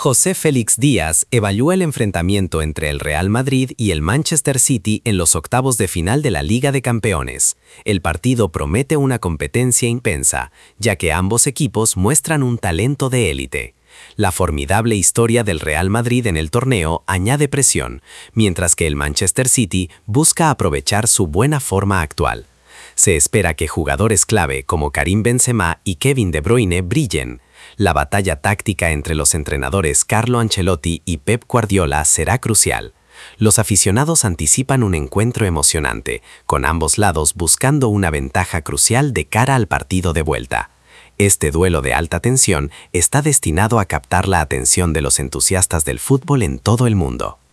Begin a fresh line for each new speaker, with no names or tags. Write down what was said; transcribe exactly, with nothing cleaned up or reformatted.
José Félix Díaz evalúa el enfrentamiento entre el Real Madrid y el Manchester City en los octavos de final de la Liga de Campeones. El partido promete una competencia intensa, ya que ambos equipos muestran un talento de élite. La formidable historia del Real Madrid en el torneo añade presión, mientras que el Manchester City busca aprovechar su buena forma actual. Se espera que jugadores clave como Karim Benzema y Kevin De Bruyne brillen. La batalla táctica entre los entrenadores Carlo Ancelotti y Pep Guardiola será crucial. Los aficionados anticipan un encuentro emocionante, con ambos lados buscando una ventaja crucial de cara al partido de vuelta. Este duelo de alta tensión está destinado a captar la atención de los entusiastas del fútbol en todo el mundo.